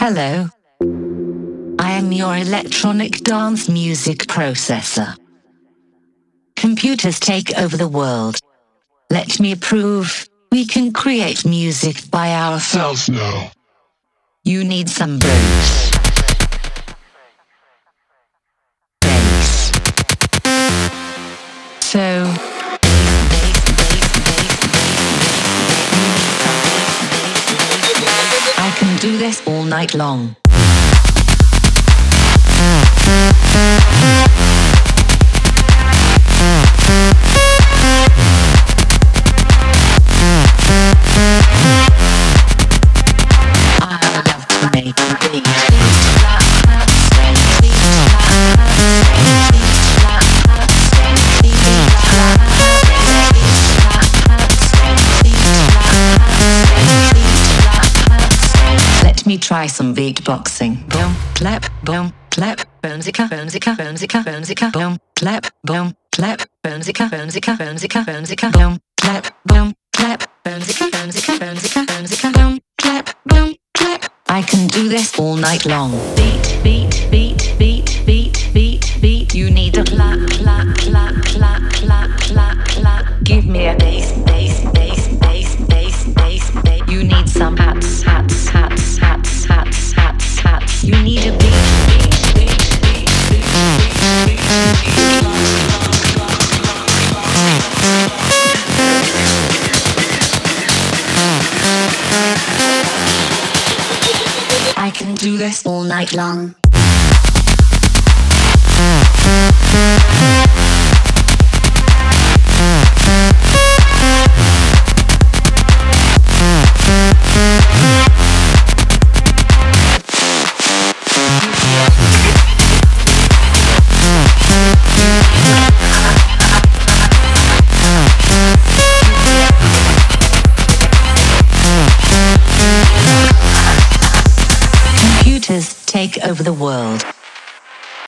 Hello. I am your electronic dance music processor. Computers take over the world. Let me prove we can create music by ourselves now. You need some bass. Bass. So, I can do this all night long. I love to make a beat. Let me try some beatboxing. Boom, clap, boomzika, boomzika, boomzika, boomzika, boom, clap, boomzika, boomzika, boomzika, boomzika, boom, clap, boomzika, boomzika, boomzika, boomzika, boom, clap. I can do this all night long. Beat, beat, beat, beat, beat, beat, beat. You need a clap, clap, clap, clap, clap, clap, clap. Give me a bass, bass, bass, bass, bass, bass, bass. You need some hats, hats, hats, hats, hats, hats, hats. You need a beat, beat, beat, beat, beat, beat, beat. I can do this all night long. Computers take over the world.